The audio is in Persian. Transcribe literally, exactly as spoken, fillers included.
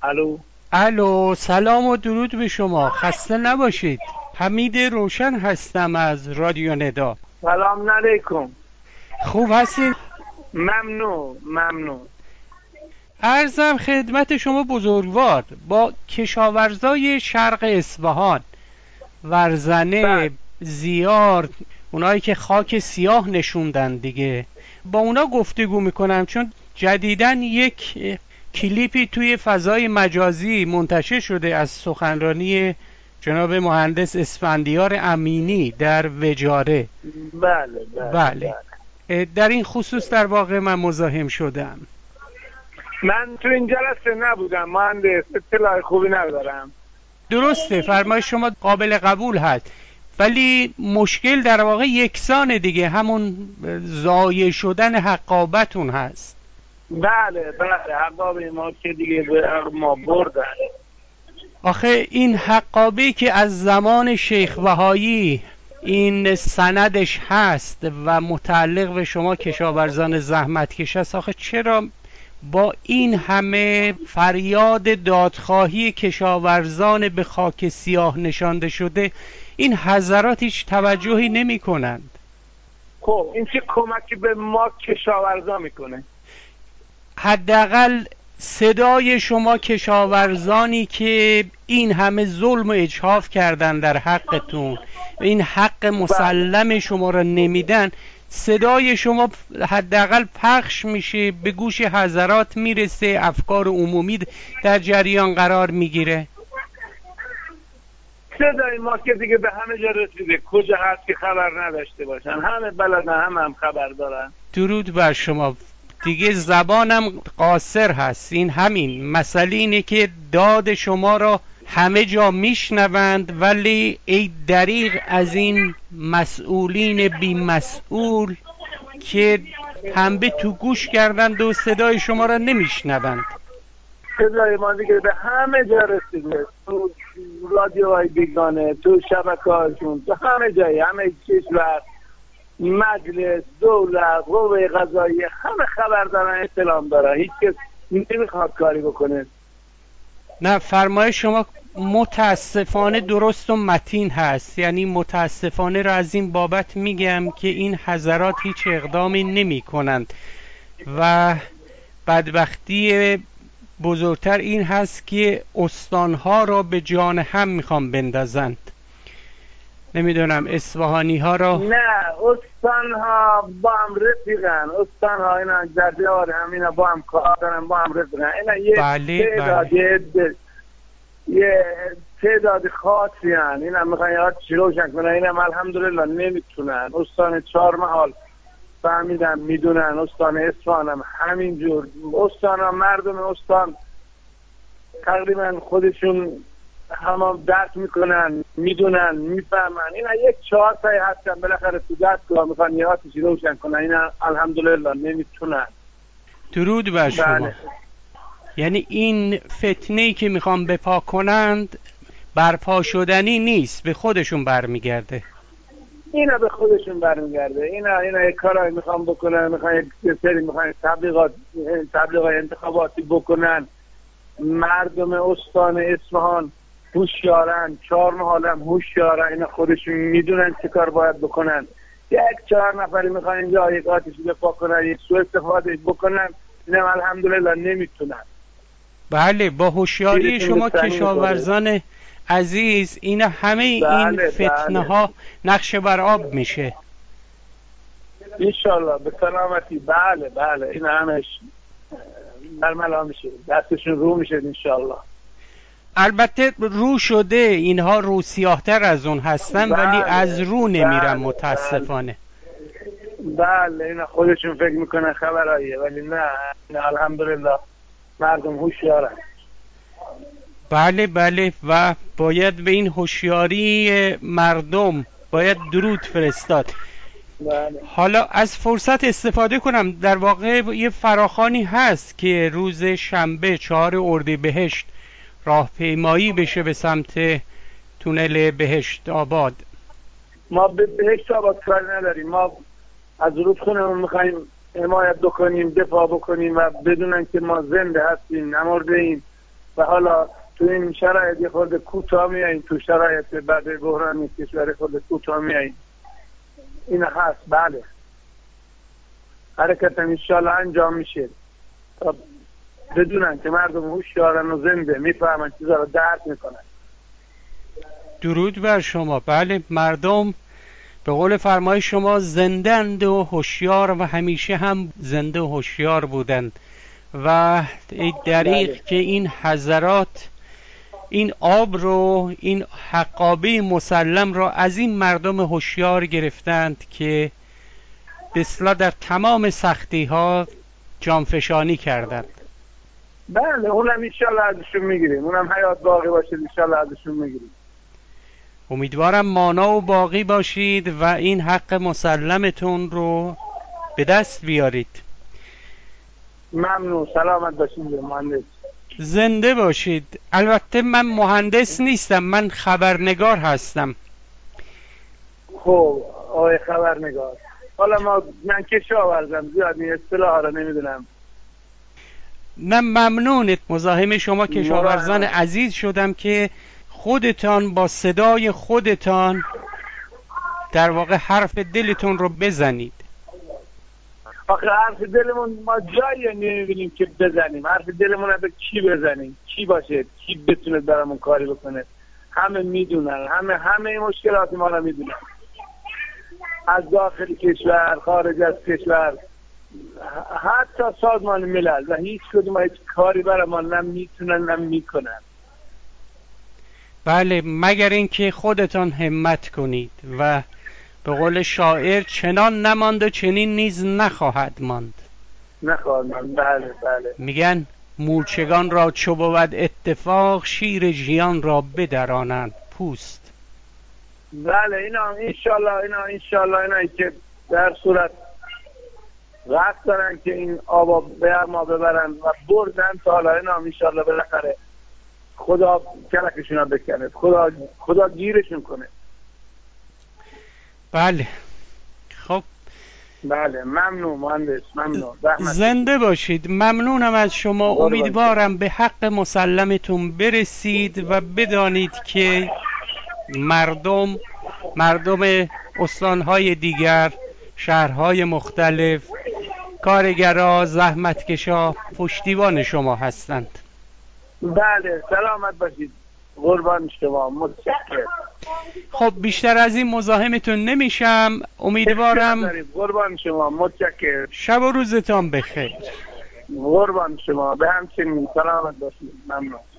الو الو، سلام و درود به شما. خسته نباشید. حمید روشن هستم از رادیو ندا. سلام علیکم. خوب هستین؟ ممنون ممنون. عرضم خدمت شما بزرگوار، با کشاورزای شرق اصفهان، ورزنه، زیار، اونایی که خاک سیاه نشوندن دیگه، با اونا گفتگو میکنم، چون جدیدن یک کلیپی توی فضای مجازی منتشر شده از سخنرانی جناب مهندس اسفندیار امینی در وجاره. بله بله, بله. بله. در این خصوص در واقع من مزاحم شدم. من تو این جلسه نبودم مهندس، اطلاع خوبی ندارم. درسته، فرمایش شما قابل قبول هست، ولی مشکل در واقع یکسانه دیگه، همون ضایع شدن حقابتون هست. بله بله، حقاب ما که دیگه به ما بردن. آخه این حقابی که از زمان شیخ وهایی این سندش هست و متعلق به شما کشاورزان زحمتکش است، آخه چرا با این همه فریاد دادخواهی کشاورزان به خاک سیاه نشانده شده این حضرات هیچ توجهی نمی کنند؟ خب این چه کمکی به ما کشاورزا میکنه؟ حداقل صدای شما کشاورزانی که این همه ظلم و اجحاف کردن در حقتون و این حق مسلم شما را نمیدن، صدای شما حداقل پخش میشه، به گوش حضرات میرسه، افکار عمومی در جریان قرار میگیره. صدای ما که دیگه به همه جا رسیده، کجا هست که خبر نداشته باشن؟ همه بلدن، همه هم خبر دارن. درود بر شما. دیگه زبانم قاصر هست. این همین مسئله اینه که داد شما را همه جا میشنوند، ولی ای دریغ از این مسئولین بی مسئول که پنبه تو گوش کردند و صدای شما را نمیشنوند. صدای ما دیگه به همه جا رسیده، تو رادیوهای بیگانه، تو شبکه‌هاشون، تو همه جایی، همه کشور، مجلس، دولت، قوه قضاییه، همه خبر دارن، اطلاع دارن. هیچ کس نمیخواد کاری بکنه. نه، فرمایش شما متاسفانه درست و متین هست. یعنی متاسفانه را از این بابت میگم که این حضرات هیچ اقدامی نمی کنند و بدبختی بزرگتر این هست که استانها را به جان هم میخوام بندازند. نمیدونم اصفهانی ها را. نه، استانها با هم رفیقن، استانها اینا جدیار هم اینا با هم کار دارن، با هم رفیقن. اینا یه بله تعداد بله. یه تعداد خاصی هن، اینا میخوان یاد چی روشن کنن. اینا الحمدلله نمیتونن. استان چهار محال فهمیدن، میدونن. استان اصفهان هم همینجور. استان ها، مردم استان تقریبا خودشون همه درک میکنن، میدونن، میفهمن. اینا یک چهار تایی هستن بالاخره تو دستگاه میخوان یه آتیشی روشن کنن. اینا الحمدلله نمیتونن. درود بر شما. بله. یعنی این فتنه‌ای که میخوان بپا کنند برپا شدنی نیست، به خودشون برمیگرده. اینا به خودشون برمیگرده. اینا اینا یک کارایی میخوان بکنن، میخوان یک سری میخوان تبلیغات تبلیغات انتخاباتی بکنن. مردم استان اصفهان هوشیارن، چهار محال هم هوشیارن. اینا خودشون میدونن چه کار باید بکنن. یک چهار نفری میخوان اینجا یک آتیشی بپا کنن، یک سوء استفاده بکنن. اینا الحمدلله نمیتونن. بله، با هوشیاری شما کشاورزان عزیز اینا همه این بله فتنه بله. ها نقش بر آب میشه انشالله به سلامتی. بله بله، این همش برملا میشه، دستشون رو میشه انشالله. البته رو شده، اینها رو سیاهتر از اون هستن، بله ولی از رو نمیرن بله متاسفانه. بله اینا خودشون فکر میکنن خبراییه، ولی نه, نه الحمدلله مردم هوشیارن. بله بله، و باید به این هوشیاری مردم باید درود فرستاد. بله. حالا از فرصت استفاده کنم، در واقع یه فراخوانی هست که روز شنبه چهار اردیبهشت راهپیمایی بشه به سمت تونل بهشت آباد. ما به بهشت آباد کاری نداریم. ما از رودخونمون میخواییم حمایت بکنیم، دفاع بکنیم و بدونن که ما زنده هستیم، نمرده ایم و حالا تو این شرایط یه خورده کوتاه میاییم، تو شرایط بعد بحرانی کشور خورده کوتاه میاییم. این هست. بله حرکت هم انشالله انجام میشه تا بدونن که مردم هوشیارن و زنده میفهمن چیزا رو درک میکنن. درود بر شما. بله مردم به قول فرمای شما زندند و هوشیار و همیشه هم زنده و هوشیار بودند و دریغ بله. که این حضرات این آب رو، این حقابه مسلم را از این مردم هوشیار گرفتند که به اصطلاح در تمام سختی ها جانفشانی کردند. بله اونم انشالله ازشون میگیریم، اونم حیات باقی باشه انشالله ازشون میگیریم. امیدوارم مانا و باقی باشید و این حق مسلمتون رو به دست بیارید. ممنون. سلامت باشید مهندس. زنده باشید. البته من مهندس نیستم، من خبرنگار هستم. خب آقای خبرنگار، حالا ما من کشاورزم، زیاد این اصطلاح رو نمیدونم. نه ممنونت، مزاحم شما کشاورزان عزیز شدم که خودتان با صدای خودتان در واقع حرف دلتون رو بزنید. آخه حرف دلمون ما جایی نمیبینیم که بزنیم. حرف دلمون رو به کی بزنیم؟ کی باشه؟ کی بتونه برامون کاری بکنه؟ همه میدونن، همه همه این مشکلات ما رو میدونن، از داخل کشور، خارج از کشور، حتی سازمان ملل، و هیچ کدوم هیچ کاری برای ما نمیتونن نمیکنن. بله مگر اینکه خودتان همت کنید و به قول شاعر چنان نماند و چنین نیز نخواهد ماند. نخواهد ماند. بله بله. میگن مورچگان را چو بود اتفاق، شیر ژیان را بدرانند پوست. بله اینا انشالله اینا انشالله اینا که در صورت وقت دارن که این آبا به ما ببرن و بردن تا حالا اینا انشالله بالاخره خدا کلکشون رو بکنه، خدا خدا گیرشون کنه. بله خب بله ممنون مهندس، ممنون. زنده باشید. ممنونم از شما. امیدوارم به حق مسلمتون برسید و بدانید که مردم مردم استانهای دیگر، شهرهای مختلف، کارگرها، زحمتکشا پشتیبان شما هستند. بله سلامت باشید. قربان شما. متشکرم. خب بیشتر از این مزاحمتون نمیشم. امیدوارم قربان شما. متشکرم. شب و روزتان بخیر. قربان شما. به همچنین سلامت باشید. ممنون.